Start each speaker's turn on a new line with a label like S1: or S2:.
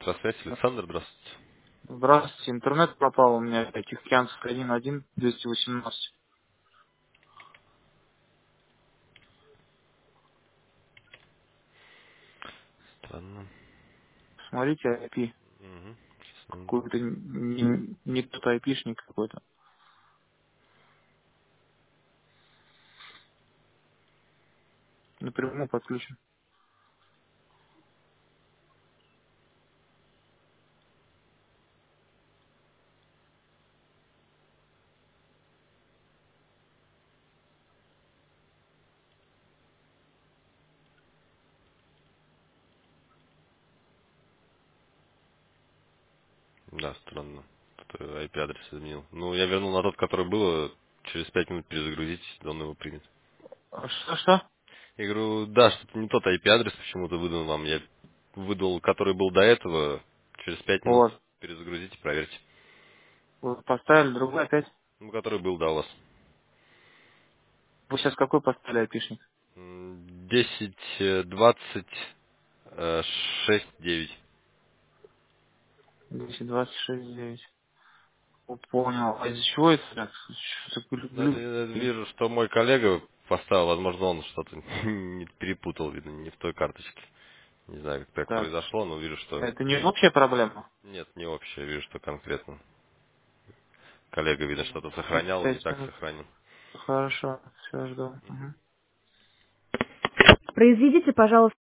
S1: Электросвязь, Александр, здравствуйте.
S2: Здравствуйте, интернет пропал у меня опять. Тихоокеанск 11218.
S1: Странно.
S2: Смотрите, IP.
S1: Угу. Сейчас, минуту.
S2: Какой-то не тот айпишник какой-то. Напрямую подключен.
S1: Да, странно. Кто-то IP-адрес изменил. Ну, я вернул на тот, который было. Через 5 минут перезагрузить, да он его примет.
S2: Что?
S1: Я говорю, да, что-то не тот IP-адрес почему-то выдал вам. Я выдал, который был до этого. Через 5 минут
S2: Вот.
S1: перезагрузите, проверьте.
S2: Вы поставили другой опять?
S1: Ну, который был до вас.
S2: Вы сейчас какой поставили айпишник?
S1: 10, 20, 6, 9.
S2: 1026-9. Понял. А из-за чего это так? Что-то
S1: Ну, это я вижу, что мой коллега поставил, возможно, он что-то не перепутал, видно, не в той карточке. Не знаю, как так
S2: Так.
S1: произошло, но вижу, что
S2: Это не общая проблема?
S1: нет, не общее, вижу, что конкретно. Коллега, видно, что-то
S2: Так,
S1: сохранял, не
S2: 5
S1: так
S2: минут.
S1: сохранил.
S2: Хорошо. Все, жду. Угу.
S1: Произведите, пожалуйста,